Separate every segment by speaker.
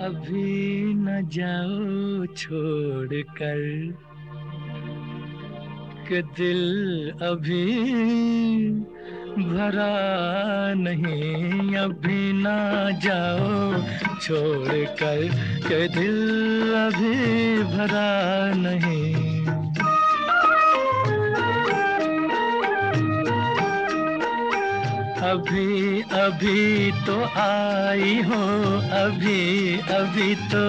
Speaker 1: अभी न जाओ छोड़ कर कि दिल अभी भरा नहीं। अभी न जाओ छोड़ कर कि दिल अभी भरा नहीं। अभी अभी तो आई हो, अभी अभी तो,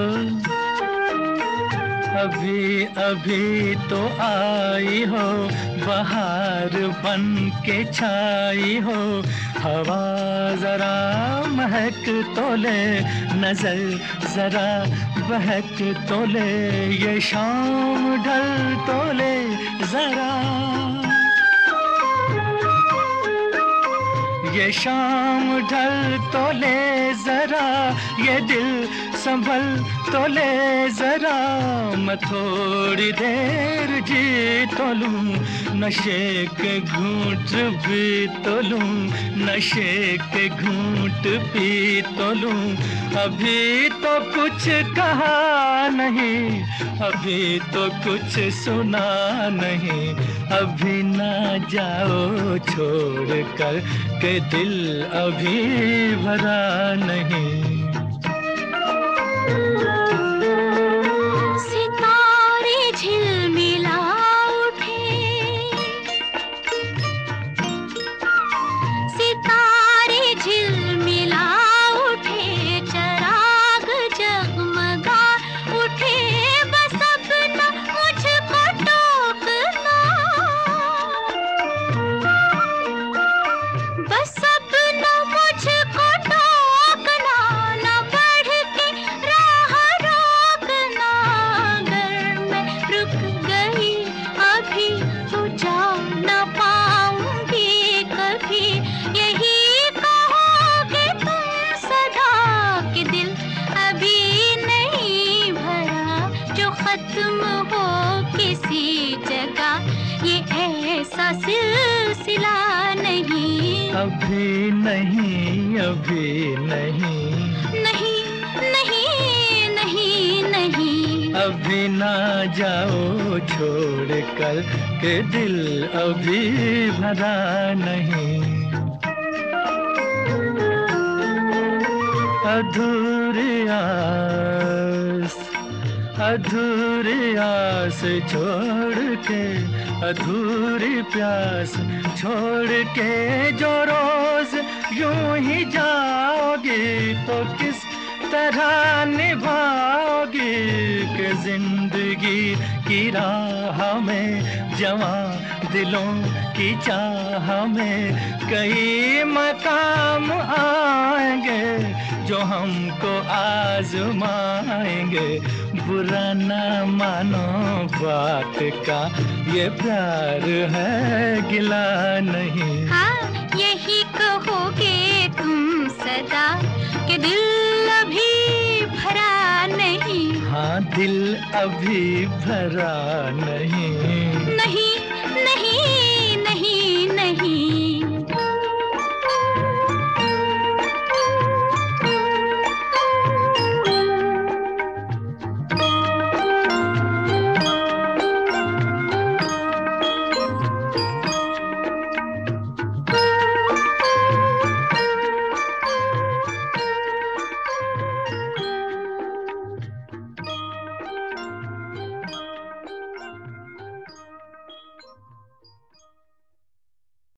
Speaker 1: अभी अभी तो आई हो, बहार बन के छाई हो। हवा जरा महक तो ले, नजर जरा बहक तो ले, ये शाम ढल तो ले जरा, ये शाम ढल तो ले जरा, ये दिल संभल तो ले जरा। मैं थोड़ी देर जी तो लूं, नशे के घूंट भी तो लूं, नशे के घूंट पी तो लूं। अभी तो कुछ कहा नहीं, अभी तो कुछ सुना नहीं। अभी ना जाओ छोड़ कर के दिल अभी भरा नहीं।
Speaker 2: सितारे झिलमिला उठे, सितारे झिलमिला उठे, चराग जगमगा उठे। बस अपना मुझको टोकना, बस अपना मुझको टोकना, न बढ़ के राह रोकना। अगर मैं रुक गई अभी तो जा न पाऊंगी कभी। यही कहोगे तुम सदा कि दिल अभी नहीं भरा, जो खत्म हो किसी जगह ये ऐसा सिलसिला नहीं।
Speaker 1: अभी नहीं, अभी नहीं,
Speaker 2: नहीं नहीं नहीं नहीं।
Speaker 1: अभी ना जाओ छोड़ कर के दिल अभी भरा नहीं। अधूरी आस, अधूरी आस छोड़ के, अधूरी प्यास छोड़ के जो रोज यूं ही जाओगी तो किस तरह निभाओगी। कि जिंदगी की राह में जवां दिलों की चाह में कई मकाम आएंगे जो हमको आजमाएंगे। बुरा ना मानो बात का, ये प्यार है गिला नहीं।
Speaker 2: हाँ यही कहोगे तुम सदा कि दिल अभी भरा नहीं।
Speaker 1: हाँ दिल अभी भरा नहीं।